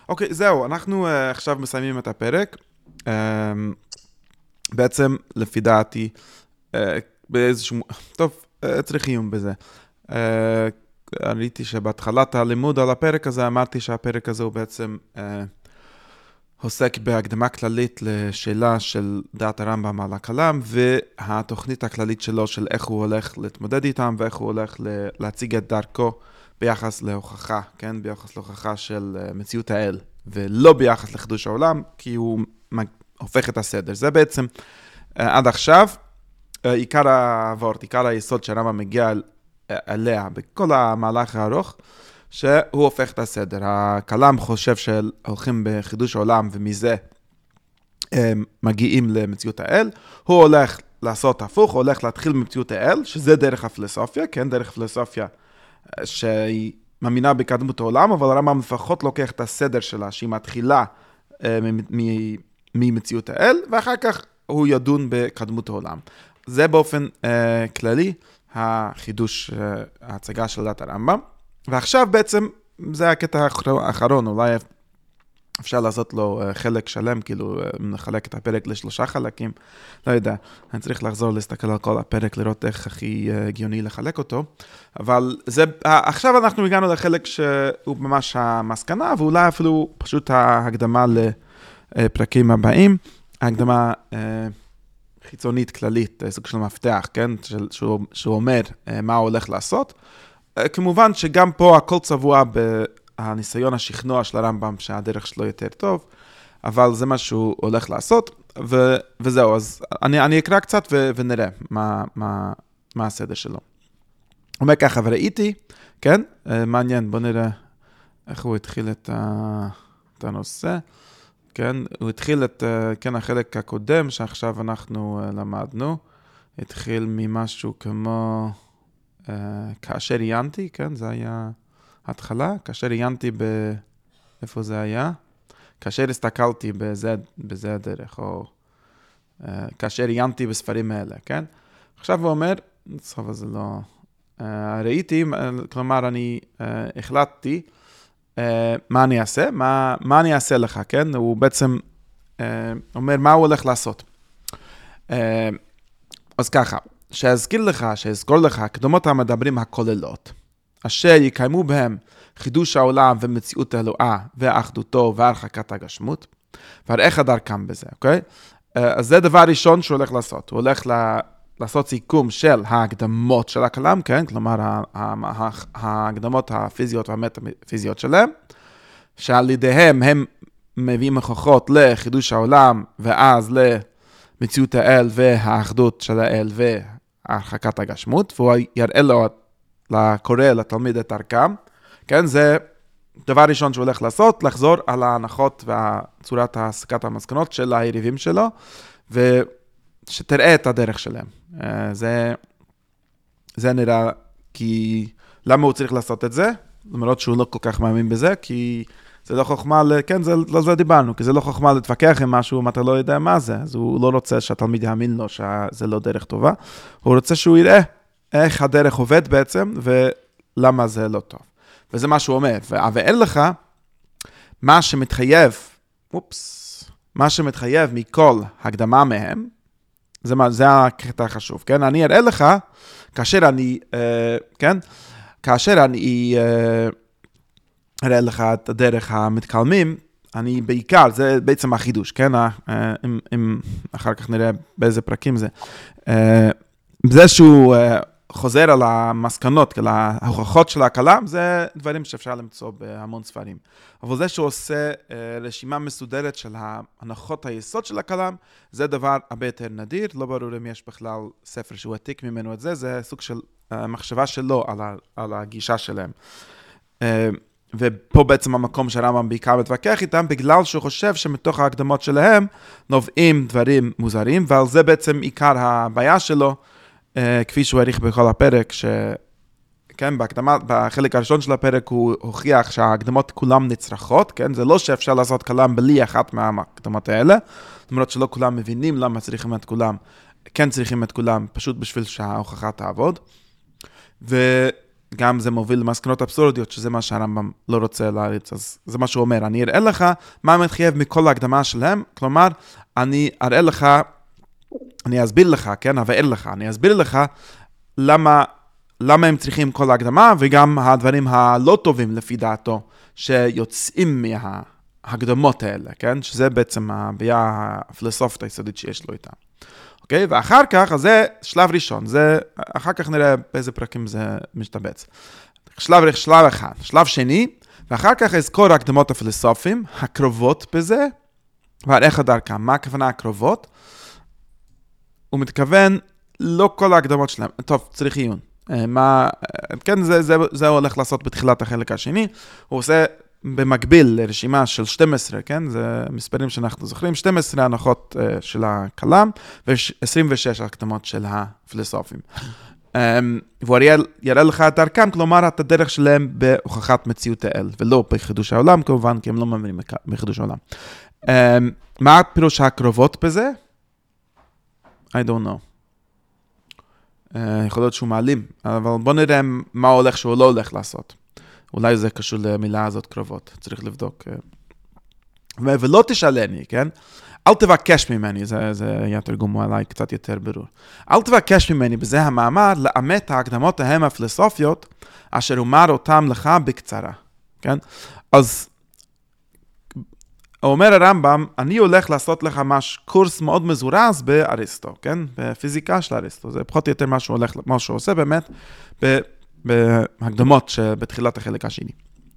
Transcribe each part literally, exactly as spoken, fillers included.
אוקיי, זהו, אנחנו uh, עכשיו מסיימים את הפרק. Um, בעצם, לפי דעתי, uh, באיזשהו... טוב, uh, צריך עיון בזה. Uh, ראיתי שבהתחלת הלימוד על הפרק הזה, אמרתי שהפרק הזה הוא בעצם uh, עוסק בהקדמה כללית לשאלה של דעת הרמב"ם על הכלם, והתוכנית הכללית שלו של איך הוא הולך להתמודד איתם, ואיך הוא הולך להציג את דרכו ביחס להוכחה, כן? ביחס להוכחה של מציאות האל, ולא ביחס לחידוש העולם, כי הוא הופך את הסדר. זה בעצם עד עכשיו עיקר העבורת, עיקר היסוד שהרמב"ם מגיע אליה בכל המהלך הארוך, שהוא הופך את הסדר. הכלם חושב שהולכים בחידוש העולם ומזה הם מגיעים למציאות האל. הוא הולך לעשות הפוך, הוא הולך להתחיל במציאות האל, שזה דרך הפילוסופיה, כן, דרך הפילוסופיה שהיא מאמינה בקדמות העולם, אבל הרמב"ם לפחות לוקח את הסדר שלה, שהיא מתחילה ממציאות האל, ואחר כך הוא ידון בקדמות העולם. זה באופן אה, כללי החידוש, אה, ההצגה של דת הרמב"ם. ועכשיו בעצם זה הקטע האחרון, אולי אפשר לעשות לו חלק שלם, כאילו נחלק את הפרק לשלושה חלקים, לא יודע, אני צריך לחזור להסתכל על כל הפרק, לראות איך הכי הגיוני לחלק אותו, אבל זה, עכשיו אנחנו הגענו לחלק שהוא ממש המסקנה, ואולי אפילו פשוט ההקדמה לפרקים הבאים, ההקדמה חיצונית כללית, סוג של מפתח, כן, שהוא, שהוא אומר מה הוא הולך לעשות, כמובן שגם פה הכל צבוע בניסיון השכנוע של הרמב"ם שהדרך שלו יותר טוב, אבל זה מה שהוא הולך לעשות, ו- וזהו, אז אני, אני אקרא קצת ו- ונראה מה, מה, מה הסדר שלו. הוא אומר ככה, וראיתי, כן, מעניין, בוא נראה איך הוא התחיל את, ה- את הנושא, כן, הוא התחיל את, כן, החלק הקודם שעכשיו אנחנו למדנו, התחיל ממשהו כמו... Uh, כאשר עיינתי, כן, זה היה התחלה, כאשר עיינתי ב... איפה זה היה? כאשר הסתכלתי בזה, בזה הדרך, או uh, כאשר עיינתי בספרים האלה, כן? עכשיו הוא אומר, בסוף הזה לא... Uh, ראיתי, כלומר, אני uh, החלטתי uh, מה אני אעשה, מה, מה אני אעשה לך, כן? הוא בעצם uh, אומר מה הוא הולך לעשות. Uh, אז ככה, שאזכיר לך, שאזכור לך, קדומות המדברים הכוללות, אשר יקיימו בהם חידוש העולם ומציאות האלוהה ואחדותו והרחקת הגשמות, והראיך דרכם בזה, אוקיי? אז זה דבר ראשון שהוא הולך לעשות. הוא הולך לעשות סיכום של ההקדמות של הכלם, כן? כלומר, ההקדמות הפיזיות והמטאפיזיות שלהם, שעל ידיהם הם מביאים הוכחות לחידוש העולם, ואז למציאות האל והאחדות של האל והרחקת הגשמות, והוא יראה לו, לקורא, לתלמיד את דרכם, כן? זה דבר ראשון שהוא הולך לעשות, לחזור על ההנחות והצורת ההסקת המסקנות של היריבים שלו, ושתראה את הדרך שלהם. זה, זה נראה, כי למה הוא צריך לעשות את זה? למרות שהוא לא כל כך מאמין בזה, כי זה לא חוכמה, כן, זה, לא זה דיברנו, כי זה לא חוכמה להתווכח עם משהו אם אתה לא יודע מה זה, אז הוא לא רוצה שהתלמיד יאמין לו שזה לא דרך טובה, הוא רוצה שהוא יראה איך הדרך עובד בעצם, ולמה זה לא טוב. וזה מה שהוא אומר, ואין לך מה שמתחייב, אופס, מה שמתחייב מכל הקדמה מהם, זה, מה, זה הקטע החשוב, כן? אני אראה לך, כאשר אני, אה, כן? כאשר אני אה, אראה לך את הדרך המתקלמים, אני בעיקר, זה בעצם החידוש, כן? אה, אם, אם אחר כך נראה באיזה פרקים זה. אה, זה שהוא... אה, חוזר על המסקנות, על ההוכחות של הכלם, זה דברים שאפשר למצוא בהמון ספרים. אבל זה שהוא עושה רשימה מסודרת של ההנחות היסוד של הכלם, זה דבר הרבה יותר נדיר, לא ברור אם יש בכלל ספר שהוא עתיק ממנו את זה, זה סוג של מחשבה שלו על, ה, על הגישה שלהם. ופה בעצם המקום שהרמב"ם בעיקר מתווכח איתם, בגלל שהוא חושב שמתוך ההקדמות שלהם נובעים דברים מוזרים, ועל זה בעצם עיקר הבעיה שלו, Uh, כפי שהוא העריך בכל הפרק, שכן, בהקדמה, בחלק הראשון של הפרק הוא הוכיח שההקדמות כולם נצרכות, כן, זה לא שאפשר לעשות כלם בלי אחת מההקדמות האלה, למרות שלא כולם מבינים למה צריכים את כולם, כן צריכים את כולם, פשוט בשביל שההוכחה תעבוד, ו, גם זה מוביל למסקנות אבסורדיות, שזה מה שהרמב"ם לא רוצה להריץ. אז זה מה שהוא אומר, אני אראה לך מה מתחייב מכל ההקדמה שלהם, כלומר, אני אראה לך, אני אסביר לך, כן, אבאר לך, אני אסביר לך למה, למה הם צריכים כל ההקדמה, וגם הדברים הלא טובים לפי דעתו, שיוצאים מההקדמות האלה, כן, שזה בעצם הבעיה הפילוסופית היסודית שיש לו איתה. אוקיי? ואחר כך, אז זה שלב ראשון, זה, אחר כך נראה באיזה פרקים זה משתבץ. שלב, שלב אחד. שלב שני, ואחר כך אזכור ההקדמות הפילוסופיים, הקרובות בזה, ואיך הדרכם. מה הכוונה הקרובות? הוא מתכוון, לא כל ההקדמות שלהם, טוב, צריך עיון. מה, כן, זה, זה, זה הוא הולך לעשות בתחילת החלק השני, הוא עושה במקביל לרשימה של שתים עשרה, כן? זה מספרים שאנחנו זוכרים, שתים עשרה הנחות uh, של הכלם, ו-עשרים ושש הקדמות של הפילוסופים. Um, והוא יראה לך את דרכם, כלומר, את הדרך שלהם בהוכחת מציאות האל, ולא בחידוש העולם, כמובן, כי הם לא מבינים בחידוש העולם. Um, מה הפירוש הקרובות בזה? I don't know. Uh, יכול להיות שהוא מעלים, אבל בוא נראה מה הולך שהוא לא הולך לעשות. אולי זה קשור למילה הזאת קרובות, צריך לבדוק. ולא תשאלני, כן? אל תבקש ממני, זה, זה יהיה תרגום עליי קצת יותר ברור. אל תבקש ממני בזה המאמר לאמת ההקדמות ההם הפילוסופיות, אשר אומר אותם לך בקצרה, כן? אז אומר הרמב"ם, אני הולך לעשות לך מש, קורס מאוד מזורז באריסטו, כן? בפיזיקה של אריסטו, זה פחות או יותר מה שהוא הולך, מה שהוא עושה באמת, ב... בהקדמות שבתחילת החלק השני.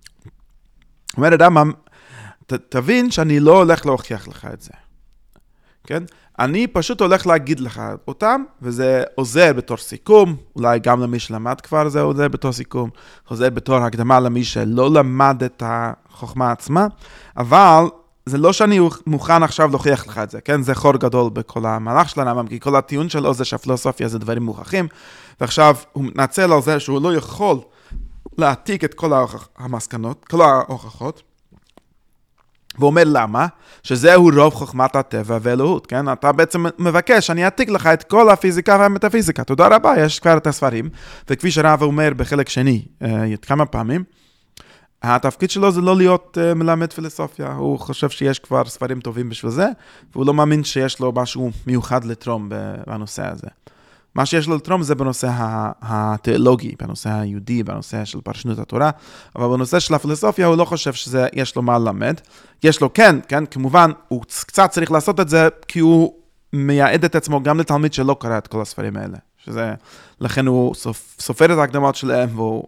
אומר הרמב"ם, ת, תבין שאני לא הולך להוכיח לך את זה. כן? אני פשוט הולך להגיד לך אותם, וזה עוזר בתור סיכום, אולי גם למי שלמד כבר זה עוזר בתור סיכום, עוזר בתור הקדמה למי שלא למד את החוכמה עצמה, אבל זה לא שאני מוכן עכשיו להוכיח לך את זה, כן? זה חור גדול בכל המהלך של הרמב"ם, כי כל הטיעון שלו זה שהפילוסופיה זה דברים מוכחים, ועכשיו הוא מתנצל על זה שהוא לא יכול להעתיק את כל המסקנות, כל ההוכחות, והוא אומר למה? שזהו רוב חוכמת הטבע ואלוהות, כן? אתה בעצם מבקש, אני אעתיק לך את כל הפיזיקה והמטאפיזיקה, תודה רבה, יש כבר את הספרים, וכפי שהרב אומר בחלק שני, כמה פעמים, התפקיד שלו זה לא להיות uh, מלמד פילוסופיה, הוא חושב שיש כבר ספרים טובים בשביל זה, והוא לא מאמין שיש לו משהו מיוחד לתרום בנושא הזה. מה שיש לו לתרום זה בנושא התיאולוגי, בנושא היהודי, בנושא של פרשנות התורה, אבל בנושא של הפילוסופיה הוא לא חושב שיש לו מה ללמד. יש לו כן, כן, כמובן, הוא קצת צריך לעשות את זה, כי הוא מייעד את עצמו גם לתלמיד שלא קרא את כל הספרים האלה. שזה, לכן הוא סופר את ההקדמות שלהם, והוא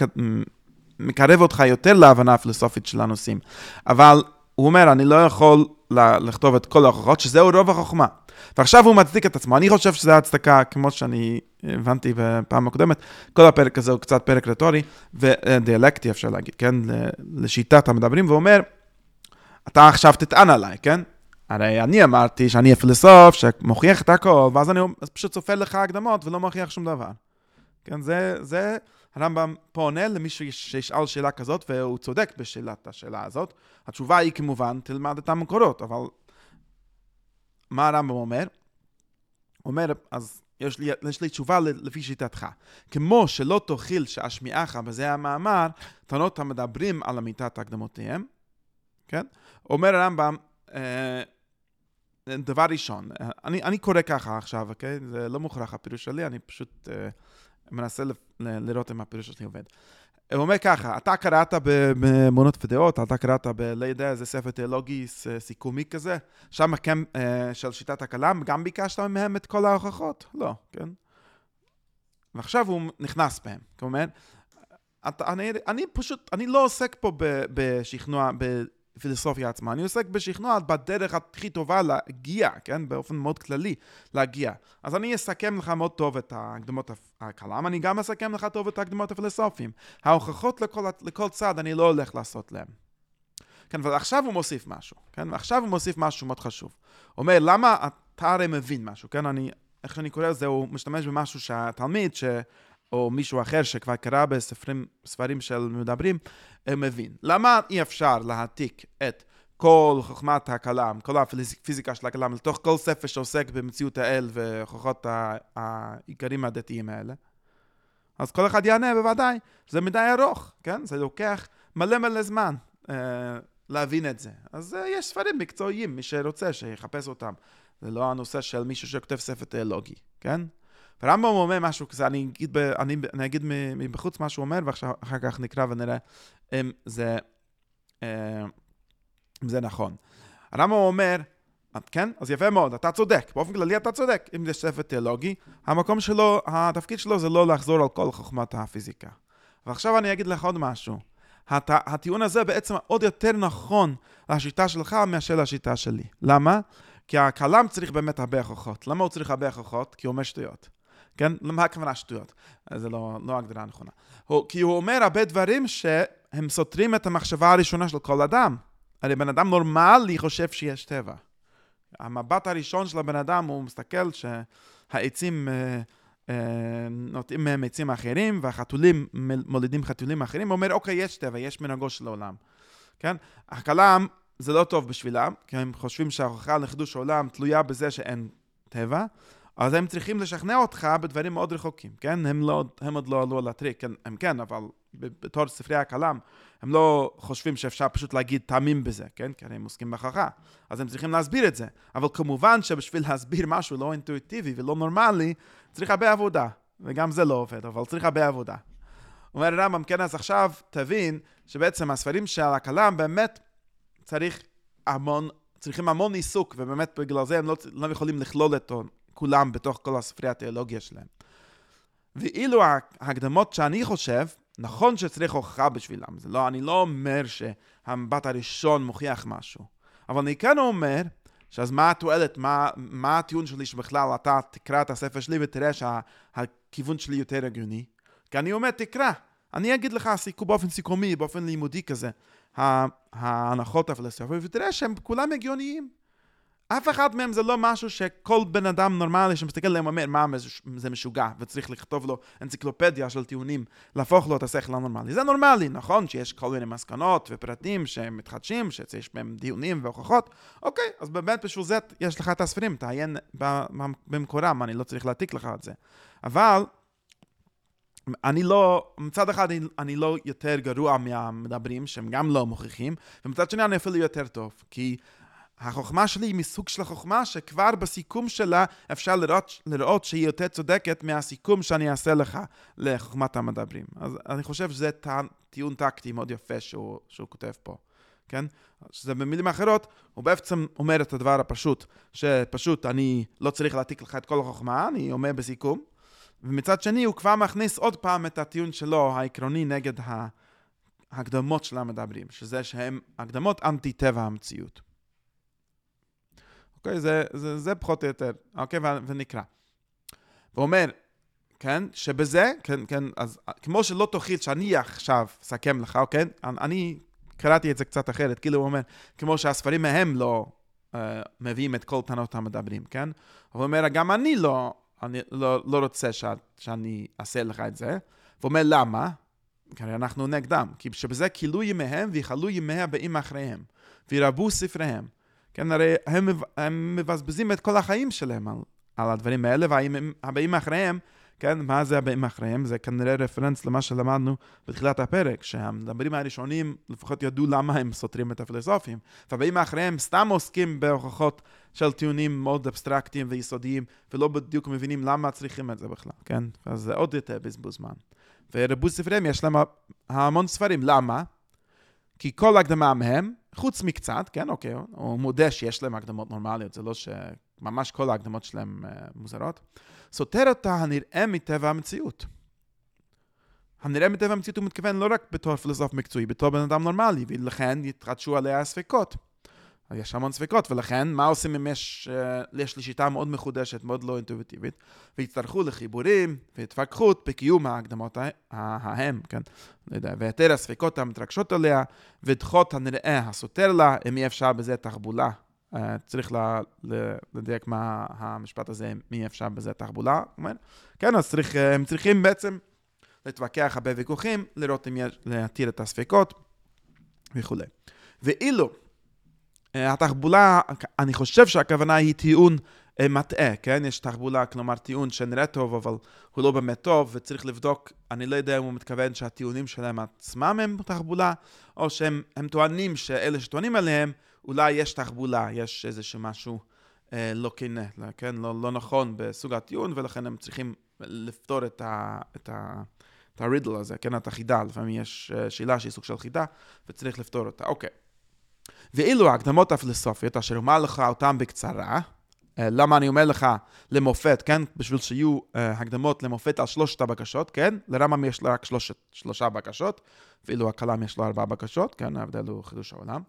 מקרב אותך יותר להבנה הפילוסופית של הנושאים. אבל הוא אומר, אני לא יכול לכתוב את כל ההוכחות, שזהו רוב החוכמה. ועכשיו הוא מצדיק את עצמו. אני חושב שזה הצדקה, כמו שאני הבנתי בפעם הקודמת, כל הפרק הזה הוא קצת פרק רטורי, ודיאלקטי אפשר להגיד, כן? לשיטת המדברים, ואומר, אתה עכשיו תטען עליי, כן? הרי אני אמרתי שאני הפילוסוף, שמוכיח את הכל, ואז אני פשוט סופר לך הקדמות, ולא מוכיח שום דבר. כן? זה, זה, הרמב"ם פה עונה למישהו שישאל שאלה כזאת, והוא צודק בשאלת השאלה הזאת. התשובה היא כמובן, תלמד את המקורות, אבל מה הרמב"ם אומר? הוא אומר, אז יש לי, יש לי תשובה לפי שיטתך. כמו שלא תוכיל שאשמיעך בזה המאמר, תנות המדברים על אמיתת הקדמותיהם, כן? אומר הרמב"ם, אה, דבר ראשון, אני, אני קורא ככה עכשיו, אוקיי? זה לא מוכרח הפירוש שלי, אני פשוט אה, מנסה ל, ל, לראות אם הפירוש שלי עובד. הוא אומר ככה, אתה קראת במונות ודעות, אתה קראת בלא יודע, איזה ספר תיאולוגי סיכומי כזה, שם כן, של שיטת הכלם, גם ביקשת מהם את כל ההוכחות? לא, כן? ועכשיו הוא נכנס בהם, כלומר, אני, אני פשוט, אני לא עוסק פה בשכנוע, בפילוסופיה עצמה, אני עוסק בשכנוע בדרך הכי טובה להגיע, כן? באופן מאוד כללי להגיע. אז אני אסכם לך מאוד טוב את ההקדמות הכלם, אני גם אסכם לך טוב את ההקדמות הפילוסופיים. ההוכחות לכל, לכל צד אני לא הולך לעשות להם. כן, אבל עכשיו הוא מוסיף משהו, כן? ועכשיו הוא מוסיף משהו מאוד חשוב. הוא אומר, למה אתה הרי מבין משהו, כן? אני, איך שאני קורא לזה, הוא משתמש במשהו שהתלמיד, ש... או מישהו אחר שכבר קרא בספרים, ספרים של מדברים, מבין. למה אי אפשר להעתיק את כל חוכמת הכלם, כל הפיזיקה של הכלם, לתוך כל ספר שעוסק במציאות האל והוכחות העיקרים הדתיים האלה? אז כל אחד יענה בוודאי, זה מדי ארוך, כן? זה לוקח מלא מלא זמן אה, להבין את זה. אז אה, יש ספרים מקצועיים, מי שרוצה שיחפש אותם. זה לא הנושא של מישהו שכותב ספר תיאולוגי, כן? ורמב"ם אומר משהו כזה, אני אגיד, ב, אני, אני אגיד מבחוץ מה שהוא אומר, ואחר כך נקרא ונראה אם זה, אם זה נכון. הרמב"ם אומר, כן? אז יפה מאוד, אתה צודק, באופן כללי אתה צודק. אם יש ספר תיאולוגי, המקום שלו, התפקיד שלו זה לא לחזור על כל חוכמת הפיזיקה. ועכשיו אני אגיד לך עוד משהו. הת, הטיעון הזה בעצם עוד יותר נכון לשיטה שלך מאשר לשיטה שלי. למה? כי הכלם צריך באמת הרבה הוכחות. למה הוא צריך הרבה הוכחות? כי הוא אומר שטויות. כן? למה הכוונה שטויות? זה לא, לא הגדרה נכונה. הוא, כי הוא אומר הרבה דברים שהם סותרים את המחשבה הראשונה של כל אדם. הרי בן אדם נורמלי חושב שיש טבע. המבט הראשון של הבן אדם הוא מסתכל שהעצים אה, אה, נוטעים מהם עצים אחרים, והחתולים מולידים חתולים אחרים, הוא אומר, אוקיי, יש טבע, יש מנהגו של העולם. כן? הכלם זה לא טוב בשבילם, כי הם חושבים שההוכחה לחידוש העולם תלויה בזה שאין טבע, אז הם צריכים לשכנע אותך בדברים מאוד רחוקים, כן? הם, לא, הם עוד לא עלו על הטריק, כן, הם כן, אבל בתור ספרי הכלם, הם לא חושבים שאפשר פשוט להגיד טעמים בזה, כן? כי הם עוסקים בהוכחה. אז הם צריכים להסביר את זה. אבל כמובן שבשביל להסביר משהו לא אינטואיטיבי ולא נורמלי, צריך הרבה עבודה. וגם זה לא עובד, אבל צריך הרבה עבודה. אומר הרמב"ם, כן, אז עכשיו תבין שבעצם הספרים של הכלם באמת צריך המון, צריכים המון עיסוק, ובאמת בגלל זה הם לא, לא יכולים לכלול את כולם בתוך כל הספרי התיאולוגיה שלהם. ואילו ההקדמות שאני חושב, נכון שצריך הוכחה בשבילם. זה לא, אני לא אומר שהמבט הראשון מוכיח משהו. אבל אני כן אומר, שאז מה התועלת, מה, מה הטיעון שלי שבכלל אתה תקרא את הספר שלי ותראה שהכיוון שלי יותר הגיוני. כי אני אומר, תקרא. אני אגיד לך סיכום, באופן סיכומי, באופן לימודי כזה, ההנחות הפילוסופיות, ותראה שהם כולם הגיוניים. אף אחד מהם זה לא משהו שכל בן אדם נורמלי שמסתכל עליהם אומר, מה זה משוגע, וצריך לכתוב לו אנציקלופדיה של טיעונים, להפוך לו את השכל הנורמלי. זה נורמלי, נכון? שיש כל מיני מסקנות ופרטים שהם מתחדשים, שיש בהם דיונים והוכחות. אוקיי, אז באמת בשביל זה יש לך את הספרים, תעיין במקורם, אני לא צריך להעתיק לך את זה. אבל אני לא, מצד אחד אני, אני לא יותר גרוע מהמדברים, שהם גם לא מוכיחים, ומצד שני אני אפילו יותר טוב, כי החוכמה שלי היא מסוג של החוכמה שכבר בסיכום שלה אפשר לראות, לראות שהיא יותר צודקת מהסיכום שאני אעשה לך לחוכמת המדברים. אז אני חושב שזה טיעון טקטי מאוד יפה שהוא, שהוא כותב פה. כן? שזה במילים אחרות, הוא בעצם אומר את הדבר הפשוט, שפשוט אני לא צריך להעתיק לך את כל החוכמה, אני אומר בסיכום, ומצד שני הוא כבר מכניס עוד פעם את הטיעון שלו, העקרוני נגד ההקדמות של המדברים, שזה שהם הקדמות אנטי טבע המציאות. אוקיי, זה, זה, זה פחות או יותר, אוקיי, ונקרא. ואומר, כן, שבזה, כן, כן, אז כמו שלא תוכיל שאני עכשיו אסכם לך, אוקיי, אני קראתי את זה קצת אחרת, כאילו הוא אומר, כמו שהספרים מהם לא אה, מביאים את כל טענות המדברים, כן? הוא אומר, גם אני לא, אני לא, לא רוצה ש, שאני אעשה לך את זה, והוא אומר, למה? כי אנחנו נגדם, כי שבזה כילו ימיהם ויחלו ימי הבאים אחריהם, וירבו ספריהם. כן, הרי הם, הם מבזבזים את כל החיים שלהם על, על הדברים האלה, והבאים אחריהם, כן, מה זה הבאים אחריהם? זה כנראה רפרנס למה שלמדנו בתחילת הפרק, שהמדברים הראשונים לפחות ידעו למה הם סותרים את הפילוסופים, והבאים אחריהם סתם עוסקים בהוכחות של טיעונים מאוד אבסטרקטיים ויסודיים, ולא בדיוק מבינים למה צריכים את זה בכלל, כן? אז זה עוד יותר בזבוז זמן. ורבו ספריהם יש להם המון ספרים, למה? כי כל הקדמה מהם, חוץ מקצת, כן, אוקיי, הוא מודה שיש להם הקדמות נורמליות, זה לא שממש כל ההקדמות שלהם uh, מוזרות, סותר אותה הנראה מטבע המציאות. הנראה מטבע המציאות הוא מתכוון לא רק בתור פילוסוף מקצועי, בתור בן אדם נורמלי, ולכן יתחדשו עליה הספקות. יש המון ספקות, ולכן מה עושים אם יש, uh, יש לי שיטה מאוד מחודשת, מאוד לא אינטואיטיבית, ויצטרכו לחיבורים והתווכחות בקיום ההקדמות ההם, כן? לא יודע, ויתר הספקות המתרגשות עליה, ודחות הנראה הסותר לה, אם אי אפשר בזה תחבולה. Uh, צריך לה, לדייק מה המשפט הזה, מי אפשר בזה תחבולה. אומר, כן, אז צריך, הם צריכים בעצם להתווכח הרבה ויכוחים, לראות אם יש, להתיר את הספקות וכו'. ואילו, התחבולה, אני חושב שהכוונה היא טיעון מטעה, כן? יש תחבולה, כלומר טיעון שנראה טוב, אבל הוא לא באמת טוב, וצריך לבדוק, אני לא יודע אם הוא מתכוון שהטיעונים שלהם עצמם הם תחבולה, או שהם הם טוענים שאלה שטוענים עליהם, אולי יש תחבולה, יש איזשהו משהו אה, לא כנה, כן? לא, לא נכון בסוג הטיעון, ולכן הם צריכים לפתור את ה... את ה את הרידל הזה, כן? את החידה, לפעמים יש שאלה שהיא סוג של חידה, וצריך לפתור אותה. אוקיי. ואילו ההקדמות הפילוסופיות, אשר אומר לך אותם בקצרה, למה אני אומר לך למופת, כן? בשביל שיהיו uh, הקדמות למופת על שלושת הבקשות, כן? לרמב"ם יש רק שלושת, שלושה בקשות, ואילו הכלם יש לו ארבע בקשות, כן? ההבדל הוא חידוש העולם.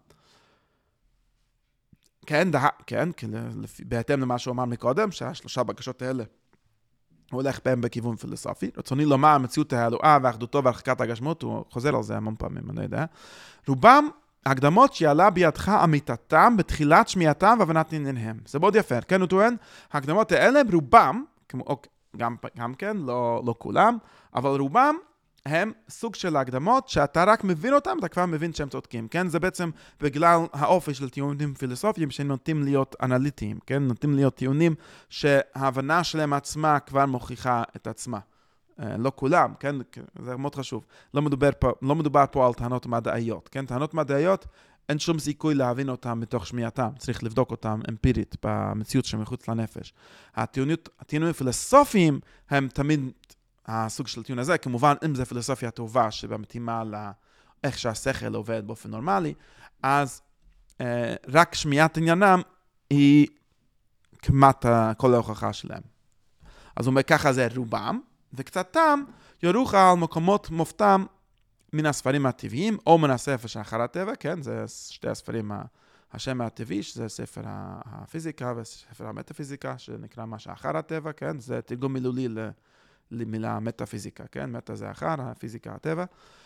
כן, דה, כן, בהתאם למה שהוא אמר מקודם, שהשלושה בקשות האלה, הוא הולך בהם בכיוון פילוסופי. רצוני לומר, המציאות האלוהה ואחדותו והרחקת הגשמות, הוא חוזר על זה המון פעמים, אני יודע. רובם הקדמות שיעלה בידך אמיתתם בתחילת שמיעתם והבנת ענייניהם. זה מאוד יפה, כן, הוא טוען, הקדמות האלה רובם, כמו, גם, גם כן, לא, לא כולם, אבל רובם הם סוג של הקדמות שאתה רק מבין אותם, אתה כבר מבין שהם צודקים, כן? זה בעצם בגלל האופי של טיעונים פילוסופיים שנוטים להיות אנליטיים, כן? נוטים להיות טיעונים שההבנה שלהם עצמה כבר מוכיחה את עצמה. לא כולם, כן? זה מאוד חשוב. לא מדובר פה, לא מדובר פה על טענות מדעיות, כן? טענות מדעיות, אין שום סיכוי להבין אותם מתוך שמיעתם. צריך לבדוק אותם אמפירית במציאות שמחוץ לנפש. הטיעונים פילוסופיים הם תמיד הסוג של טיעון הזה, כמובן, אם זה פילוסופיה טובה שבמתאימה לאיך שהשכל עובד באופן נורמלי, אז אה, רק שמיעת עניינם היא כמעט כל ההוכחה שלהם. אז הוא אומר ככה זה רובם, וקצתם יורוך על מקומות מופתם מן הספרים הטבעיים, או מן הספר שאחר הטבע, כן, זה שתי הספרים השם הטבעי, שזה ספר הפיזיקה וספר המטאפיזיקה, שנקרא מה שאחר הטבע, כן, זה תרגום מילולי ל... למילה מטאפיזיקה, כן? מטה זה אחר, הפיזיקה הטבע.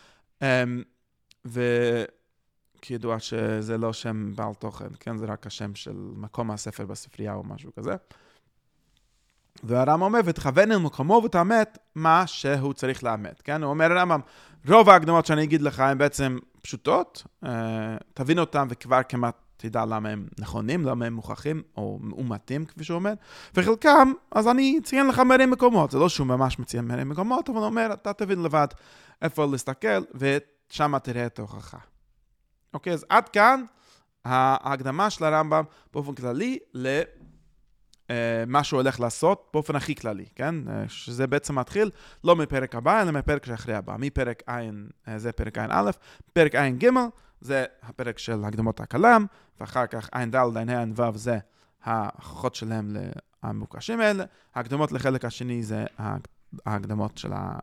וכידוע שזה לא שם בעל תוכן, כן? זה רק השם של מקום הספר בספרייה או משהו כזה. והרמב"ם אומר, ותכוון אל מקומו ותאמת מה שהוא צריך לאמת, כן? הוא אומר הרמב"ם, רוב ההקדמות שאני אגיד לך הן בעצם פשוטות, תבין אותן וכבר כמעט תדע למה הם נכונים, למה הם מוכחים או מאומתים, כפי שהוא אומר. וחלקם, אז אני אציין לך מראה מקומות. זה לא שהוא ממש מציין מראה מקומות, אבל הוא אומר, אתה תבין לבד איפה להסתכל, ושם תראה את ההוכחה. אוקיי, אז עד כאן ההקדמה של הרמב"ם באופן כללי למה שהוא הולך לעשות באופן הכי כללי, כן? שזה בעצם מתחיל לא מפרק הבא, אלא מפרק שאחרי הבא. מפרק עין, זה פרק עין א', פרק עין ג', זה הפרק של הקדמות הכלם, ואחר כך עין ד', עין ה', עין ו', זה ההוכחות שלהם למוקשים האלה. ההקדמות לחלק השני זה ההקדמות של, ה...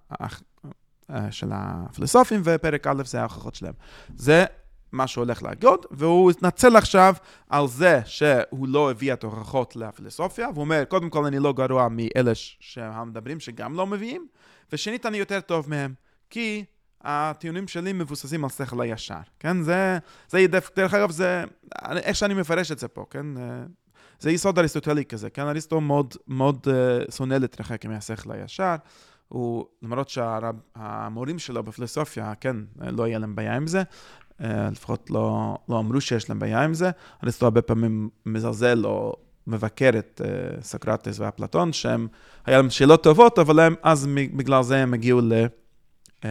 של הפילוסופים, ופרק א' זה ההוכחות שלהם. זה מה שהוא הולך להגיד, והוא התנצל עכשיו על זה שהוא לא הביא את ההוכחות לפילוסופיה, והוא אומר, קודם כל אני לא גרוע מאלה שמדברים שגם לא מביאים, ושנית אני יותר טוב מהם, כי הטיעונים שלי מבוססים על שכל הישר, כן? זה, זה ידף, דרך אגב, זה, איך שאני מפרש את זה פה, כן? זה יסוד אריסטוטלי כזה, כן? אריסטו מאוד, מאוד uh, שונא להתרחק מהשכל הישר, הוא, למרות שהמורים שלו בפילוסופיה, כן, לא היה להם בעיה עם זה, uh, לפחות לא, לא אמרו שיש להם בעיה עם זה, אריסטו הרבה פעמים מזלזל או מבקר את uh, סוקרטס ואפלטון, שהם, היה להם שאלות טובות, אבל הם, אז בגלל זה הם הגיעו ל... Uh,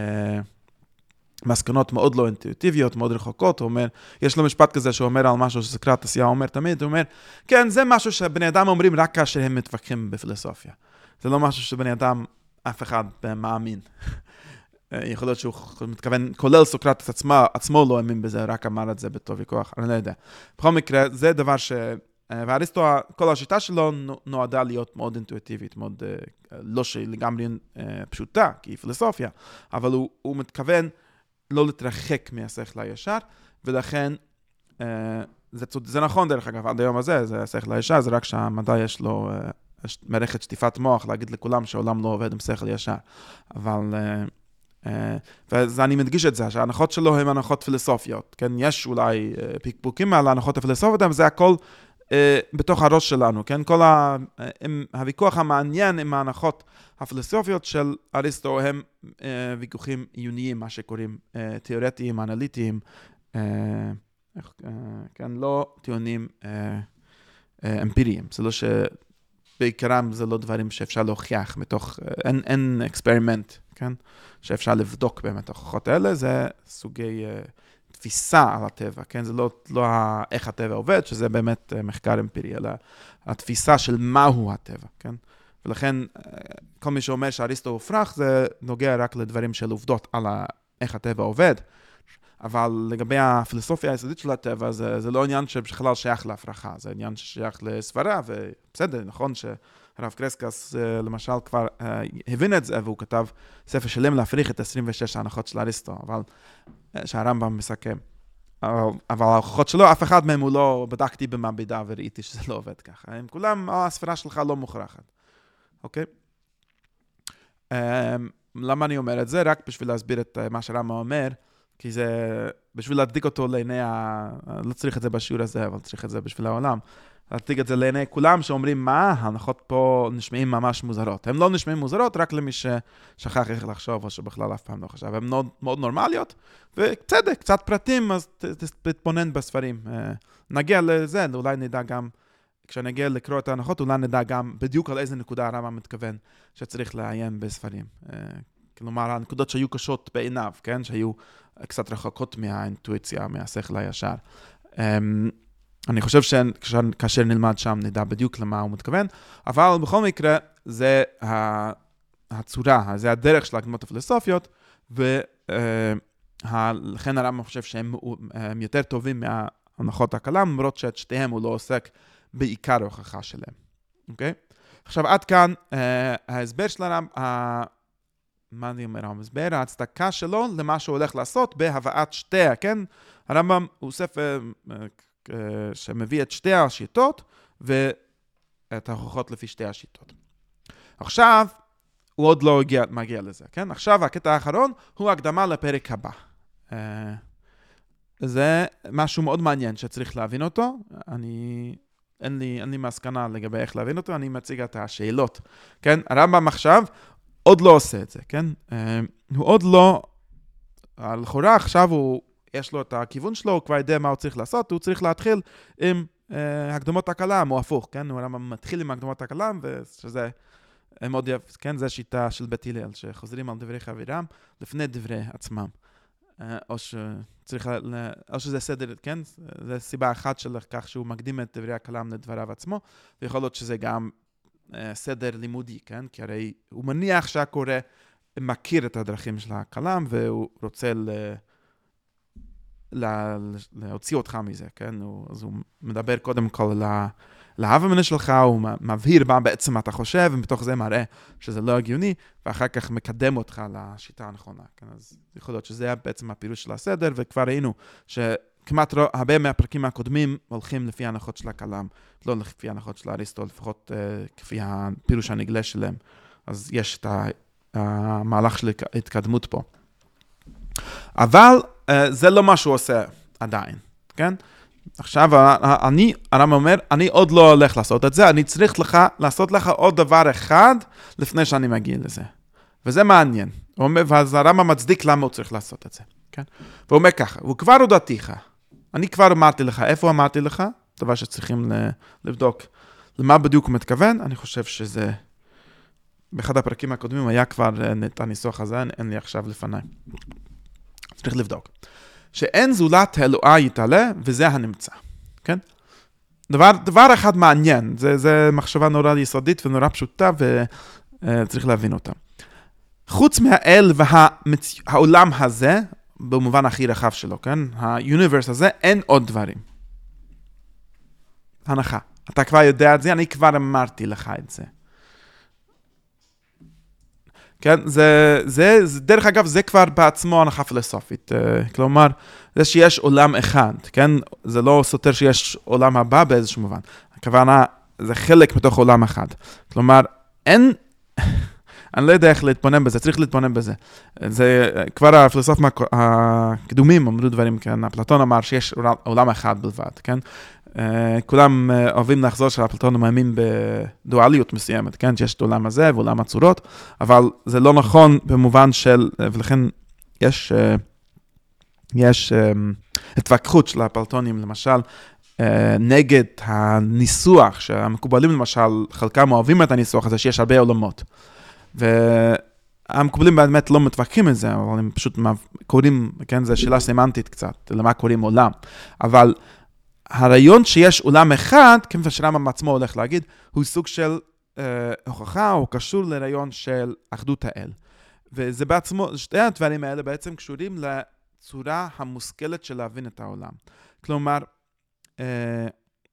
מסקנות מאוד לא אינטואיטיביות, מאוד רחוקות. הוא אומר, יש לו משפט כזה שהוא אומר על משהו שסוקרטס היה אומר תמיד, הוא אומר, כן, זה משהו שבני אדם אומרים רק כאשר הם מתווכחים בפילוסופיה. זה לא משהו שבני אדם אף אחד מאמין. יכול להיות שהוא מתכוון, כולל סוקרטס עצמו, עצמו לא האמין בזה, רק אמר את זה בטוב וכוח, אני לא יודע. בכל מקרה, זה דבר ש... ואריסטו, כל השיטה שלו נועדה להיות מאוד אינטואיטיבית, מאוד, לא שלגמרי פשוטה, כי היא פילוסופיה, אבל הוא, הוא מתכוון לא להתרחק מהשכל הישר, ולכן, זה, זה נכון דרך אגב, עד היום הזה, זה השכל הישר, זה רק שהמדע יש לו מערכת שטיפת מוח, להגיד לכולם שהעולם לא עובד עם שכל ישר, אבל... ואז אני מדגיש את זה, שההנחות שלו הן הנחות פילוסופיות, כן? יש אולי פיקפוקים על ההנחות הפילוסופיות, אבל זה הכל בתוך הראש שלנו, כן? כל ה... הוויכוח המעניין עם ההנחות הפילוסופיות של אריסטו הם ויכוחים עיוניים, מה שקוראים תיאורטיים, אנליטיים, כן? לא טיעונים אמפיריים. זה לא ש... בעיקרם זה לא דברים שאפשר להוכיח מתוך, אין, אין אקספרימנט, כן? שאפשר לבדוק באמת ההוכחות האלה, זה סוגי uh, תפיסה על הטבע, כן? זה לא, לא איך הטבע עובד, שזה באמת uh, מחקר אמפירי, אלא התפיסה של מהו הטבע, כן? ולכן, uh, כל מי שאומר שאריסטו הופרך, זה נוגע רק לדברים של עובדות על ה, איך הטבע עובד, אבל לגבי הפילוסופיה היסודית של הטבע, זה, זה לא עניין שבכלל שייך להפרחה, זה עניין ששייך לסברה, ובסדר, נכון שהרב קרסקס למשל כבר uh, הבין את זה, והוא כתב ספר שלם להפריך את עשרים ושש ההנחות של אריסטו, אבל שהרמב"ם מסכם. אבל, אבל ההוכחות שלו, אף אחד מהם הוא לא בדקתי במעבדה וראיתי שזה לא עובד ככה. הם כולם, הספרה שלך לא מוכרחת. אוקיי? Um, למה אני אומר את זה? רק בשביל להסביר את uh, מה שהרמב"ם אומר, כי זה, בשביל להדליק אותו לעיני ה... לא צריך את זה בשיעור הזה, אבל צריך את זה בשביל העולם. להדליק את זה לעיני כולם שאומרים, מה? ההנחות פה נשמעים ממש מוזרות. הם לא נשמעים מוזרות, רק למי ששכח איך לחשוב, או שבכלל אף פעם לא חשב. הן מאוד, מאוד נורמליות, וצדק, קצת פרטים, אז תתבונן בספרים. נגיע לזה, אולי נדע גם, כשנגיע לקרוא את ההנחות, אולי נדע גם בדיוק על איזה נקודה הרמב"ם מתכוון שצריך לעיין בספרים. כלומר, הנקודות שהיו קשות בעיניו, כן? שהיו קצת רחוקות מהאינטואיציה, מהשכל הישר. אני חושב שכאשר נלמד שם נדע בדיוק למה הוא מתכוון, אבל בכל מקרה זה הצורה, זה הדרך של ההקדמות הפילוסופיות, ולכן הרמב"ם חושב שהם יותר טובים מההנחות הקלה, למרות שאת שתיהם הוא לא עוסק בעיקר ההוכחה שלהם. אוקיי? עכשיו עד כאן ההסבר של הרמב"ם, מה אני אומר, המסבר, ההצדקה שלו למה שהוא הולך לעשות בהבאת שתי, כן? הרמב"ם הוא ספר שמביא את שתי השיטות ואת ההוכחות לפי שתי השיטות. עכשיו, הוא עוד לא הגיע, מגיע לזה, כן? עכשיו, הקטע האחרון הוא הקדמה לפרק הבא. זה משהו מאוד מעניין שצריך להבין אותו. אני, אין לי, אין לי מסקנה לגבי איך להבין אותו, אני מציג את השאלות, כן? הרמב"ם עכשיו, עוד לא עושה את זה, כן? הוא עוד לא, לכאורה עכשיו הוא, יש לו את הכיוון שלו, הוא כבר יודע מה הוא צריך לעשות, הוא צריך להתחיל עם הקדמות הקלם, או הפוך, כן? הוא מתחיל עם הקדמות הקלם, ושזה מאוד יפה, כן? זה שיטה של בית הלל, שחוזרים על דברי חברם לפני דברי עצמם. או שצריך, או שזה סדר, כן? זה סיבה אחת של כך שהוא מקדים את דברי הקלם לדבריו עצמו, ויכול להיות שזה גם סדר לימודי, כן? כי הרי הוא מניח שהקורא מכיר את הדרכים של הקלם, והוא רוצה ל... לה... להוציא אותך מזה, כן? הוא... אז הוא מדבר קודם כל לה... להבנה שלך, הוא מבהיר מה בעצם אתה חושב, ומתוך זה מראה שזה לא הגיוני, ואחר כך מקדם אותך לשיטה הנכונה, כן? אז יכול להיות שזה בעצם הפירוש של הסדר, וכבר ראינו שכמעט הרבה מהפרקים הקודמים הולכים לפי ההנחות של הקלם, לא לפי ההנחות של אריסטו, לפחות uh, כפי הפירוש הנגלה שלהם. אז יש את המהלך של התקדמות פה. אבל uh, זה לא מה שהוא עושה עדיין, כן? עכשיו, אני, הרמב"ם אומר, אני עוד לא הולך לעשות את זה, אני צריך לך, לעשות לך עוד דבר אחד לפני שאני מגיע לזה. וזה מעניין. ואז הרמב"ם מצדיק למה הוא צריך לעשות את זה. כן? והוא אומר ככה, הוא כבר הודעתיך. אני כבר אמרתי לך, איפה אמרתי לך? דבר שצריכים לבדוק למה בדיוק הוא מתכוון. אני חושב שזה, באחד הפרקים הקודמים היה כבר את הניסוח הזה, אין לי עכשיו לפניי. צריך לבדוק. שאין זולת אלוהה יתעלה, וזה הנמצא. כן? דבר, דבר אחד מעניין, זה, זה מחשבה נורא יסודית ונורא פשוטה, וצריך להבין אותה. חוץ מהאל והעולם הזה, במובן הכי רחב שלו, כן? היוניברס הזה, אין עוד דברים. הנחה. אתה כבר יודע את זה, אני כבר אמרתי לך את זה. כן, זה, זה, זה, דרך אגב, זה כבר בעצמו הנחה פילוסופית. כלומר, זה שיש עולם אחד, כן? זה לא סותר שיש עולם הבא באיזשהו מובן. הכוונה, זה חלק מתוך עולם אחד. כלומר, אין, אני לא יודע איך להתבונן בזה, צריך להתבונן בזה. זה, כבר הפילוסופים הקדומים אמרו דברים, כן? אפלטון אמר שיש עולם אחד בלבד, כן? כולם אוהבים לחזור שאפלטון מאמין בדואליות מסוימת, כן? שיש את העולם הזה ועולם הצורות, אבל זה לא נכון במובן של, ולכן יש, יש התווכחות של האפלטונים, למשל, נגד הניסוח, שהמקובלים למשל, חלקם אוהבים את הניסוח הזה, שיש הרבה עולמות. והמקובלים באמת לא מתווכחים את זה, אבל הם פשוט קוראים, כן, זו שאלה סמנטית קצת, למה קוראים עולם. אבל הרעיון שיש עולם אחד, כמובן שרמב"ם עצמו הולך להגיד, הוא סוג של אה, הוכחה, הוא קשור לרעיון של אחדות האל. וזה בעצמו, שתי הדברים האלה בעצם קשורים לצורה המושכלת של להבין את העולם. כלומר, אה,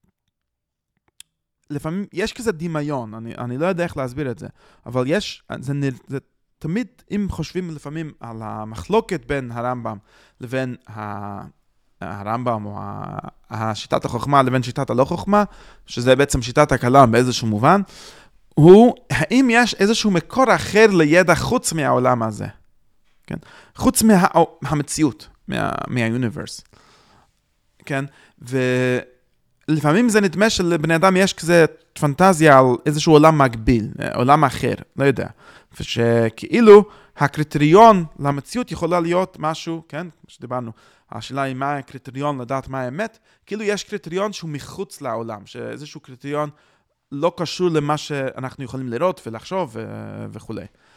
לפעמים יש כזה דמיון, אני, אני לא יודע איך להסביר את זה, אבל יש, זה, זה תמיד, אם חושבים לפעמים על המחלוקת בין הרמב"ם לבין ה... הרמב"ם או השיטת החוכמה לבין שיטת הלא חוכמה, שזה בעצם שיטת הכלם באיזשהו מובן, הוא, האם יש איזשהו מקור אחר לידע חוץ מהעולם הזה? כן? חוץ מהמציאות, מה, מהאוניברס. כן? ולפעמים זה נדמה שלבני אדם יש כזה פנטזיה על איזשהו עולם מקביל, עולם אחר, לא יודע. ושכאילו הקריטריון למציאות יכולה להיות משהו, כן? שדיברנו, השאלה היא מה הקריטריון לדעת מה האמת, כאילו יש קריטריון שהוא מחוץ לעולם, שאיזשהו קריטריון לא קשור למה שאנחנו יכולים לראות ולחשוב וכו'.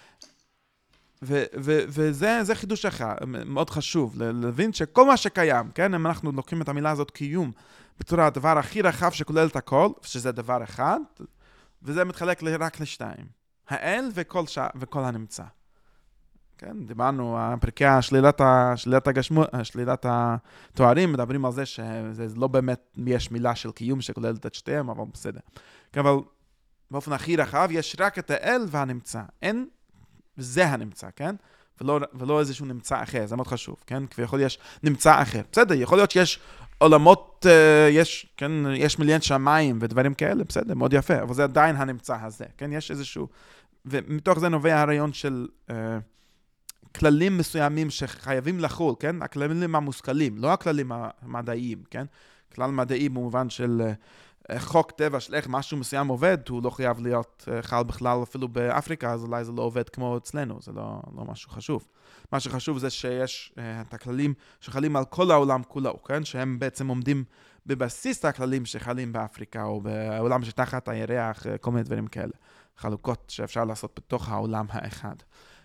וזה זה חידוש אחד, מאוד חשוב, להבין שכל מה שקיים, כן, אם אנחנו לוקחים את המילה הזאת קיום, בצורה הדבר הכי רחב שכולל את הכל, שזה דבר אחד, וזה מתחלק רק לשתיים, האל וכל, ש... וכל הנמצא. כן, דיברנו, הפרקי השלילת, השלילת הגשמות, שלילת התוארים, מדברים על זה שזה לא באמת יש מילה של קיום שכוללת את שתיהם, אבל בסדר. כן, אבל באופן הכי רחב יש רק את האל והנמצא. אין, וזה הנמצא, כן? ולא, ולא איזשהו נמצא אחר, זה מאוד חשוב, כן? כי יכול להיות נמצא אחר. בסדר, יכול להיות שיש עולמות, יש, כן, יש מיליון שמיים ודברים כאלה, בסדר, מאוד יפה, אבל זה עדיין הנמצא הזה, כן? יש איזשהו, ומתוך זה נובע הרעיון של כללים מסוימים שחייבים לחול, כן? הכללים המושכלים, לא הכללים המדעיים, כן? כלל מדעי במובן של חוק טבע של איך משהו מסוים עובד, הוא לא חייב להיות חל בכלל אפילו באפריקה, אז אולי זה לא עובד כמו אצלנו, זה לא, לא משהו חשוב. מה שחשוב זה שיש את הכללים שחלים על כל העולם כולו, כן? שהם בעצם עומדים בבסיס הכללים שחלים באפריקה, או בעולם שתחת הירח, כל מיני דברים כאלה. חלוקות שאפשר לעשות בתוך העולם האחד.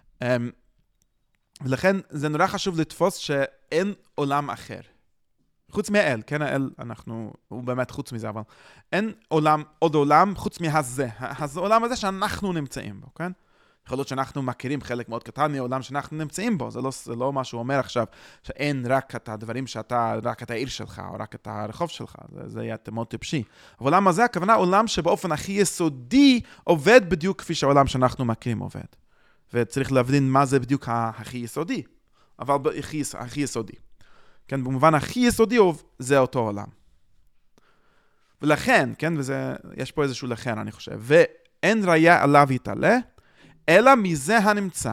ולכן זה נורא חשוב לתפוס שאין עולם אחר. חוץ מהאל, כן, האל, אנחנו, הוא באמת חוץ מזה, אבל אין עולם, עוד עולם חוץ מהזה. העולם הזה שאנחנו נמצאים בו, כן? יכול להיות שאנחנו מכירים חלק מאוד קטן מהעולם שאנחנו נמצאים בו. זה לא, זה לא מה שהוא אומר עכשיו, שאין רק את הדברים שאתה, רק את העיר שלך, או רק את הרחוב שלך. זה, זה יהיה מאוד טיפשי. אבל העולם הזה, הכוונה עולם שבאופן הכי יסודי עובד בדיוק כפי שהעולם שאנחנו מכירים עובד. וצריך להבין מה זה בדיוק הכי יסודי. אבל הכי, הכי יסודי. כן, במובן הכי יסודי זה אותו עולם. ולכן, כן, וזה, יש פה איזשהו לכן, אני חושב, ואין ראיה עליו יתעלה, אלא מזה הנמצא.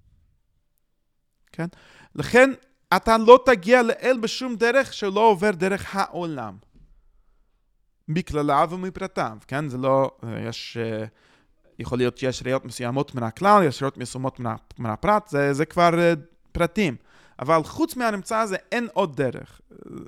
כן? לכן, אתה לא תגיע לאל בשום דרך שלא עובר דרך העולם. בכלליו ומפרטיו, כן? זה לא, יש, יכול להיות שיש ראיות מסוימות מן הכלל, יש ראיות מסוימות מן הפרט, זה, זה כבר פרטים. אבל חוץ מהנמצא הזה אין עוד דרך.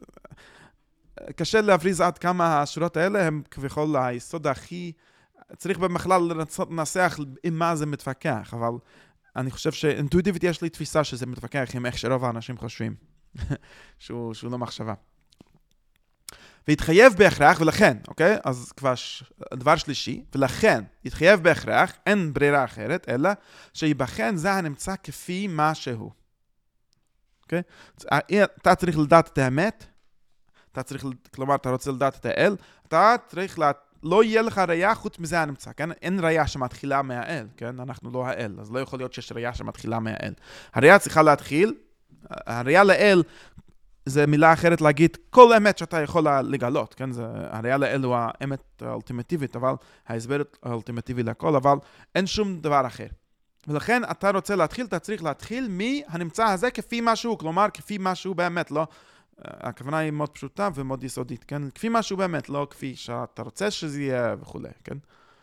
קשה להבריז עד כמה השורות האלה הם כביכול היסוד הכי, צריך במכלל לנסח עם מה זה מתווכח, אבל אני חושב שאינטואיטיבית יש לי תפיסה שזה מתווכח עם איך שרוב האנשים חושבים, שהוא, שהוא לא מחשבה. והתחייב בהכרח, ולכן, אוקיי? אז כבר דבר שלישי, ולכן התחייב בהכרח, אין ברירה אחרת, אלא שיבחן זה הנמצא כפי מה שהוא. אוקיי? אתה צריך לדעת את האמת, אתה צריך, כלומר, אתה רוצה לדעת את האל, אתה צריך, לה, לא יהיה לך ראייה חוץ מזה הנמצא, כן? אין ראייה שמתחילה מהאל, כן? אנחנו לא האל, אז לא יכול להיות שיש ראייה שמתחילה מהאל. הראייה צריכה להתחיל, הראייה לאל, זה מילה אחרת להגיד, כל אמת שאתה יכול לגלות, כן? זה, הראייה לאל הוא האמת האולטימטיבית, אבל ההסבר האולטימטיבי לכל, אבל אין שום דבר אחר. ולכן אתה רוצה להתחיל, אתה צריך להתחיל מהנמצא הזה כפי משהו, כלומר כפי משהו באמת, לא, הכוונה היא מאוד פשוטה ומאוד יסודית, כן? כפי משהו באמת, לא כפי שאתה רוצה שזה יהיה וכו', כן?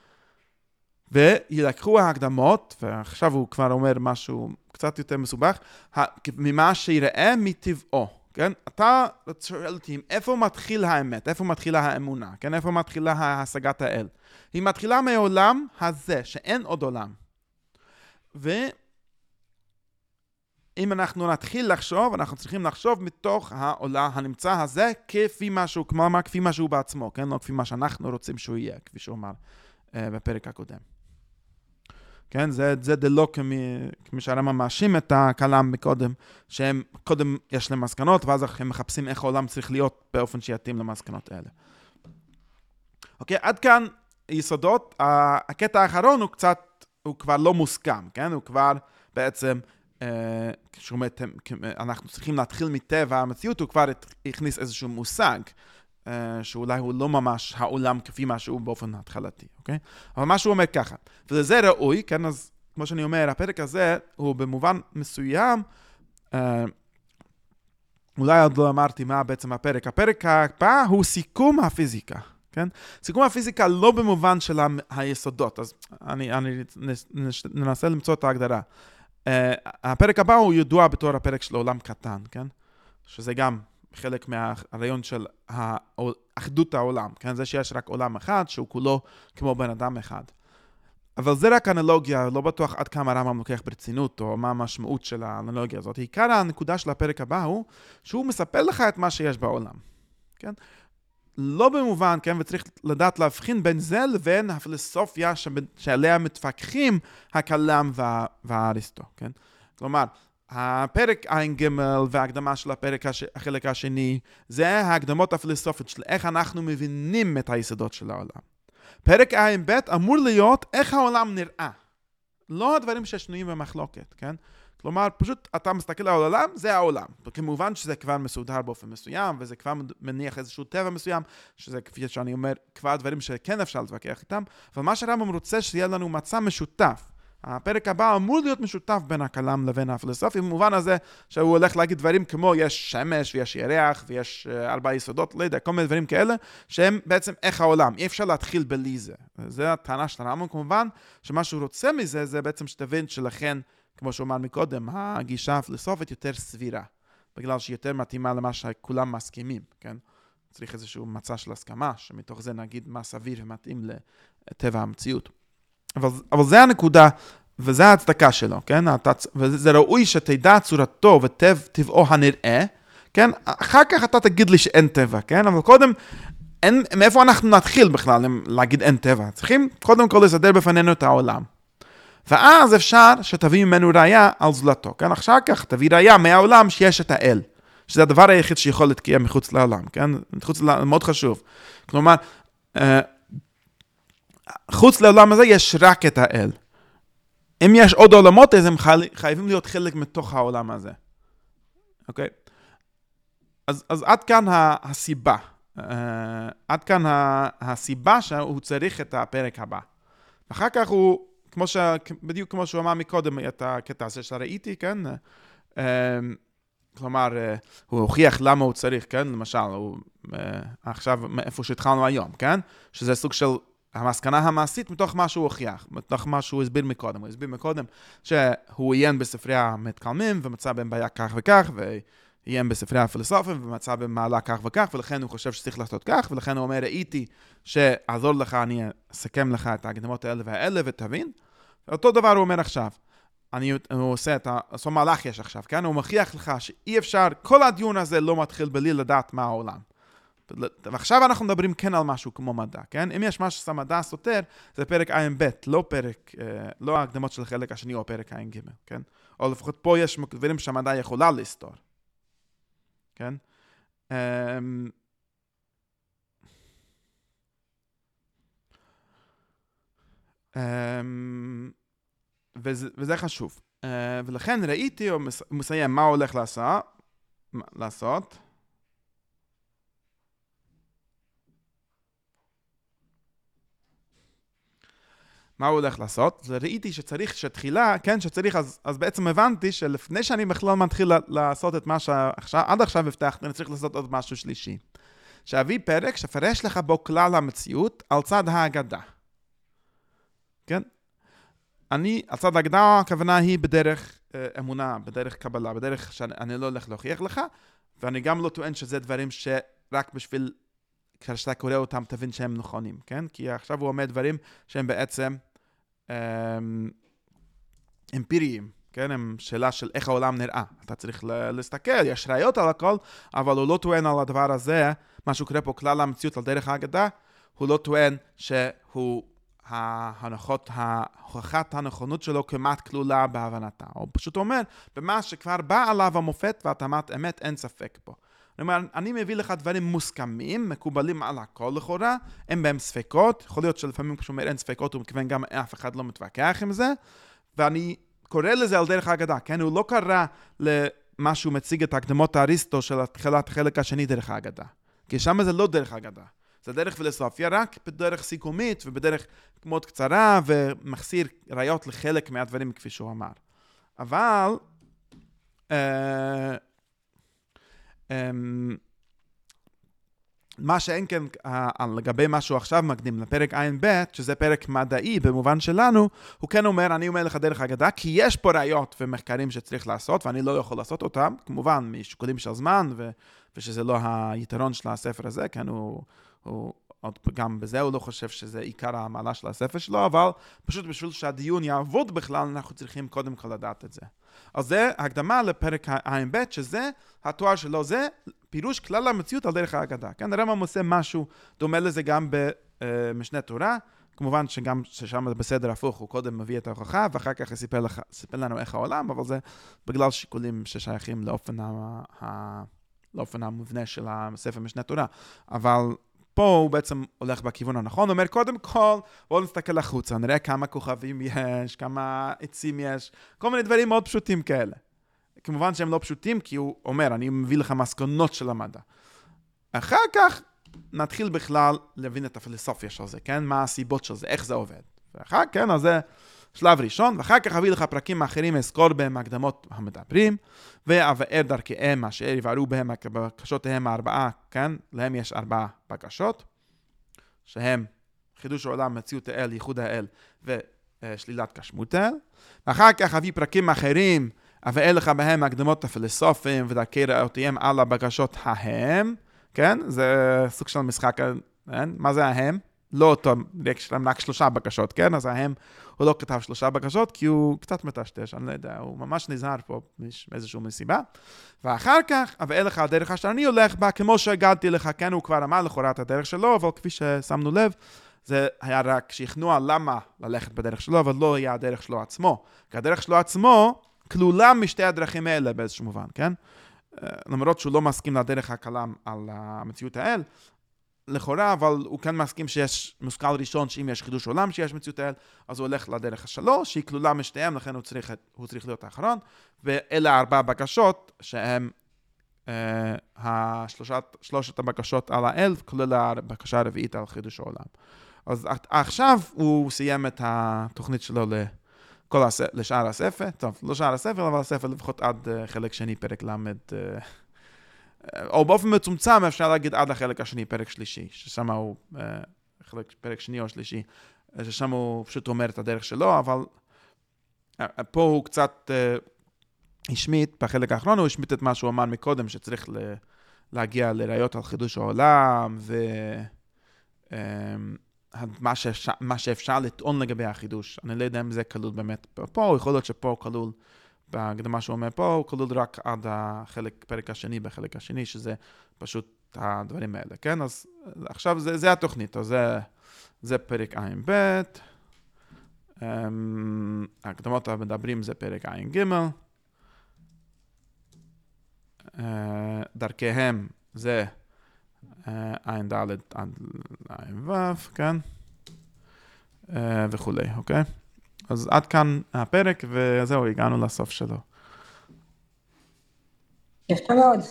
וילקחו ההקדמות, ועכשיו הוא כבר אומר משהו קצת יותר מסובך, ממה שיראה מטבעו, כן? אתה שואל אותי, איפה מתחיל האמת? איפה מתחילה האמונה? כן? איפה מתחילה השגת האל? היא מתחילה מהעולם הזה, שאין עוד עולם. ואם אנחנו נתחיל לחשוב, אנחנו צריכים לחשוב מתוך העולם הנמצא הזה, כפי משהו, כמו מה, כפי משהו בעצמו, כן? לא כפי מה שאנחנו רוצים שהוא יהיה, כפי שהוא אמר uh, בפרק הקודם. כן, זה, זה דלא כמי, כמי שהרמב"ם מאשים את הכלם מקודם, שהם קודם יש להם מסקנות, ואז הם מחפשים איך העולם צריך להיות באופן שיתאים למסקנות האלה. אוקיי, עד כאן יסודות. הקטע האחרון הוא קצת, הוא כבר לא מוסכם, כן? הוא כבר בעצם, אה, כשאומרת, אנחנו צריכים להתחיל מטבע המציאות, הוא כבר הכניס איזשהו מושג, שאולי הוא לא ממש העולם כפי מה שהוא באופן התחלתי, אוקיי? אבל מה שהוא אומר ככה, ולזה ראוי, כן, אז כמו שאני אומר, הפרק הזה הוא במובן מסוים, אה, אולי עוד לא אמרתי מה בעצם הפרק, הפרק הבא הוא סיכום הפיזיקה, כן? סיכום הפיזיקה לא במובן של ה- היסודות, אז אני, אני ננסה למצוא את ההגדרה. אה, הפרק הבא הוא ידוע בתור הפרק של עולם קטן, כן? שזה גם חלק מהרעיון של אחדות העולם, כן? זה שיש רק עולם אחד, שהוא כולו כמו בן אדם אחד. אבל זה רק אנלוגיה, לא בטוח עד כמה הרמב"ם לוקח ברצינות, או מה המשמעות של האנלוגיה הזאת. עיקר הנקודה של הפרק הבא הוא, שהוא מספר לך את מה שיש בעולם, כן? לא במובן, כן? וצריך לדעת להבחין בין זה לבין הפילוסופיה שעליה מתווכחים הכלם והאריסטו, כן? כלומר, הפרק עין ג' וההקדמה של הפרק הש... החלק השני, זה ההקדמות הפילוסופיות של איך אנחנו מבינים את היסודות של העולם. פרק עין ב' אמור להיות איך העולם נראה. לא הדברים ששנויים במחלוקת, כן? כלומר, פשוט אתה מסתכל על העולם, זה העולם. כמובן שזה כבר מסודר באופן מסוים, וזה כבר מניח איזשהו טבע מסוים, שזה כפי שאני אומר, כבר דברים שכן אפשר להתווכח איתם, אבל מה שהרמב"ם רוצה שיהיה לנו מצע משותף. הפרק הבא אמור להיות משותף בין הכלם לבין הפילוסופיה, במובן הזה שהוא הולך להגיד דברים כמו יש שמש ויש ירח ויש ארבע יסודות, לא יודע, כל מיני דברים כאלה, שהם בעצם איך העולם, אי אפשר להתחיל בלי זה. זה הטענה של הרמב"ם כמובן, שמה שהוא רוצה מזה זה בעצם שתבין שלכן, כמו שהוא אמר מקודם, הגישה הפילוסופית יותר סבירה, בגלל שהיא יותר מתאימה למה שכולם מסכימים, כן? צריך איזשהו מצע של הסכמה, שמתוך זה נגיד מה סביר ומתאים לטבע המציאות. אבל, אבל זה הנקודה, וזה ההצדקה שלו, כן? וזה ראוי שתדע צורתו וטבעו הנראה, כן? אחר כך אתה תגיד לי שאין טבע, כן? אבל קודם, אין, מאיפה אנחנו נתחיל בכלל להגיד אין טבע? צריכים קודם כל לסדר בפנינו את העולם. ואז אפשר שתביא ממנו ראיה על זולתו, כן? אחר כך תביא ראיה מהעולם שיש את האל, שזה הדבר היחיד שיכול להתקיים מחוץ לעולם, כן? מחוץ לעולם, מאוד חשוב. כלומר, חוץ לעולם הזה יש רק את האל. אם יש עוד עולמות, אז הם חייבים להיות חלק מתוך העולם הזה. אוקיי? אז, אז עד כאן הסיבה. Uh, עד כאן הסיבה שהוא צריך את הפרק הבא. אחר כך הוא, כמו ש, בדיוק כמו שהוא אמר מקודם, את הקטע הזה שראיתי, כן? Uh, כלומר, uh, הוא הוכיח למה הוא צריך, כן? למשל, הוא uh, עכשיו, איפה שהתחלנו היום, כן? שזה סוג של המסקנה המעשית מתוך מה שהוא הוכיח, מתוך מה שהוא הסביר מקודם. הוא הסביר מקודם שהוא עיין בספרי המתקלמים ומצא בהם בעיה כך וכך, ועיין בספרי הפילוסופים ומצא בהם מעלה כך וכך, ולכן הוא חושב שצריך לעשות כך, ולכן הוא אומר, ראיתי שעזור לך, אני אסכם לך את ההקדמות האלה והאלה ותבין. אותו דבר הוא אומר עכשיו. אני, הוא עושה את אותו מהלך יש עכשיו, כן? הוא מכריח לך שאי אפשר, כל הדיון הזה לא מתחיל בלי לדעת מה העולם. ועכשיו אנחנו מדברים כן על משהו כמו מדע, כן? אם יש משהו שהמדע סותר, זה פרק עין ב', לא פרק, לא ההקדמות של החלק השני או פרק עין ג', כן? או לפחות פה יש דברים שהמדע יכולה לסתור, כן? וזה, וזה חשוב. ולכן ראיתי, הוא מסיים מה הוא הולך לעשות, לעשות, מה הוא הולך לעשות? זה ראיתי שצריך, שתחילה, כן, שצריך, אז, אז בעצם הבנתי שלפני שאני בכלל מתחיל לעשות את מה שעכשיו, עד עכשיו הבטחתי, אני צריך לעשות עוד משהו שלישי. שאביא פרק שפרש לך בו כלל המציאות על צד ההגדה. כן? אני, על צד ההגדה, הכוונה היא בדרך אה, אמונה, בדרך קבלה, בדרך שאני לא הולך להוכיח לך, ואני גם לא טוען שזה דברים שרק בשביל, כשאתה קורא אותם תבין שהם נכונים, כן? כי עכשיו הוא אומר דברים שהם בעצם אמ, אמפיריים, כן? הם שאלה של איך העולם נראה. אתה צריך להסתכל, יש ראיות על הכל, אבל הוא לא טוען על הדבר הזה, מה שהוא קורא פה כלל המציאות על דרך האגדה, הוא לא טוען שהוא ההנחות, ההוכחת הנכונות שלו כמעט כלולה בהבנתה. הוא פשוט אומר, במה שכבר בא עליו המופת והתאמת אמת, אין ספק פה. אני אומר, אני מביא לך דברים מוסכמים, מקובלים על הכל לכאורה, אין בהם ספקות, יכול להיות שלפעמים כשהוא אומר אין ספקות, הוא מכוון גם אף אחד לא מתווכח עם זה, ואני קורא לזה על דרך האגדה, כן? הוא לא קרא למה שהוא מציג את הקדמות האריסטו של התחילת החלק השני דרך האגדה, כי שם זה לא דרך האגדה. זה דרך פילוסופיה, רק בדרך סיכומית ובדרך מאוד קצרה, ומחסיר ראיות לחלק מהדברים כפי שהוא אמר. אבל, אה, אה, מה שאין כן, אה, לגבי מה שהוא עכשיו מקדים לפרק עין ב', שזה פרק מדעי במובן שלנו, הוא כן אומר, אני אומר לך דרך אגדה, כי יש פה ראיות ומחקרים שצריך לעשות, ואני לא יכול לעשות אותם, כמובן, משיקולים של זמן, ו, ושזה לא היתרון של הספר הזה, כן, הוא... הוא עוד גם בזה הוא לא חושב שזה עיקר המעלה של הספר שלו, אבל פשוט בשביל שהדיון יעבוד בכלל, אנחנו צריכים קודם כל לדעת את זה. אז זה הקדמה לפרק עין ב', שזה התואר שלו, זה פירוש כלל המציאות על דרך האגדה. כן, הרמב"ם עושה משהו דומה לזה גם במשנה תורה, כמובן שגם ששם בסדר הפוך, הוא קודם מביא את ההוכחה, ואחר כך יספר לך, יספר לנו איך העולם, אבל זה בגלל שיקולים ששייכים לאופן, ה, לאופן המובנה של הספר משנה תורה. אבל פה הוא בעצם הולך בכיוון הנכון, הוא אומר, קודם כל, בואו נסתכל החוצה, נראה כמה כוכבים יש, כמה עצים יש, כל מיני דברים מאוד פשוטים כאלה. כמובן שהם לא פשוטים, כי הוא אומר, אני מביא לך מסקנות של המדע. אחר כך, נתחיל בכלל להבין את הפילוסופיה של זה, כן? מה הסיבות של זה, איך זה עובד. ואחר כן, אז זה שלב ראשון, ואחר כך אביא לך פרקים אחרים, אזכור בהם הקדמות המדברים, ואבאר דרכיהם אשר יבארו בהם בקשותיהם הארבעה, כן? להם יש ארבעה בקשות, שהם חידוש העולם, מציאות האל, ייחוד האל, ושלילת גשמות האל. ואחר כך אביא פרקים אחרים, אבאר לך בהם הקדמות הפילוסופיים, ודרכי ראותיהם על הבקשות ההם, כן? זה סוג של משחק, כן? מה זה ההם? לא אותו, יש להם רק שלושה בקשות, כן? אז ההם, הוא לא כתב שלושה בקשות, כי הוא קצת מטשטש, אני לא יודע, הוא ממש נזהר פה מאיזשהו מסיבה. ואחר כך, אבל לך הדרך שאני הולך בה, כמו שהגעתי לך, כן, הוא כבר אמר לכאורה את הדרך שלו, אבל כפי ששמנו לב, זה היה רק שכנוע למה ללכת בדרך שלו, אבל לא היה הדרך שלו עצמו. כי הדרך שלו עצמו כלולה משתי הדרכים האלה באיזשהו מובן, כן? למרות שהוא לא מסכים לדרך הקלה על המציאות האל, לכאורה, אבל הוא כן מסכים שיש מושכל ראשון שאם יש חידוש עולם שיש מציאות האל, אז הוא הולך לדרך השלוש, שהיא כלולה משתיהם, לכן הוא צריך, הוא צריך להיות האחרון, ואלה ארבע בקשות שהן אה, השלושת, שלושת הבקשות על האל, כולל הבקשה הרביעית על חידוש העולם. אז עכשיו הוא סיים את התוכנית שלו לכל הס... לשאר הספר, טוב, לא שאר הספר, אבל הספר לפחות עד uh, חלק שני, פרק למד, uh, או באופן מצומצם אפשר להגיד עד לחלק השני, פרק שלישי, ששם הוא, uh, חלק, פרק שני או שלישי, ששם הוא פשוט אומר את הדרך שלו, אבל uh, פה הוא קצת uh, השמיט, בחלק האחרון הוא השמיט את מה שהוא אמר מקודם, שצריך ל... להגיע לראיות על חידוש העולם, ו... Um, מה שאפשר, מה שאפשר לטעון לגבי החידוש. אני לא יודע אם זה כלול באמת פה, יכול להיות שפה כלול, בהקדמה שהוא אומר פה, הוא כלול רק עד החלק, פרק השני, בחלק השני, שזה פשוט הדברים האלה, כן? אז עכשיו זה, זה התוכנית, אז זה, זה פרק עין ב', הקדמות המדברים זה פרק עין ג', דרכיהם זה עין ד' עד עין ו', כן? וכולי, אוקיי? אז עד כאן הפרק, וזהו, הגענו לסוף שלו. יפה מאוד.